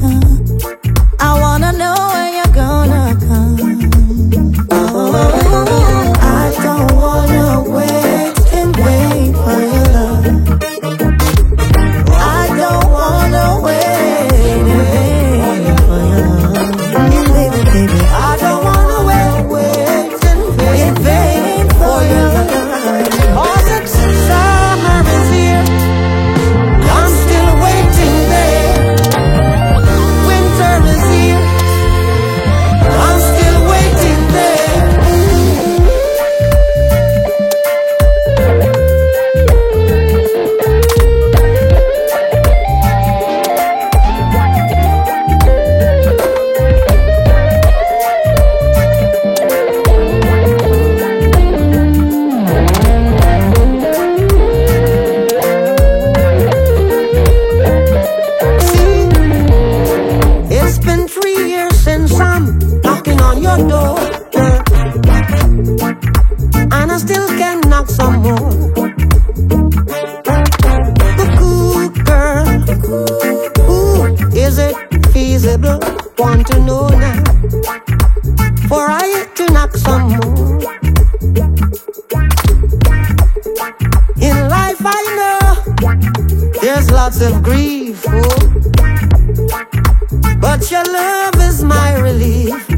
I wanna know when you're gonna come. Oh, I don't wanna wait in vain for your love. I don't wanna wait in vain for your love. Baby, baby, I don't wanna wait in vain for your love. Cause it's summer is here, I'm still waiting there. Winter is here, I'm still waiting there. It's been 3 years since I'm knocking on your door, girl, and I still can knock some more. Cuckoo, girl, ooh, is it feasible? Want to know now, for I to knock some more. In life I know there's lots of grief, oh, but your love is my relief.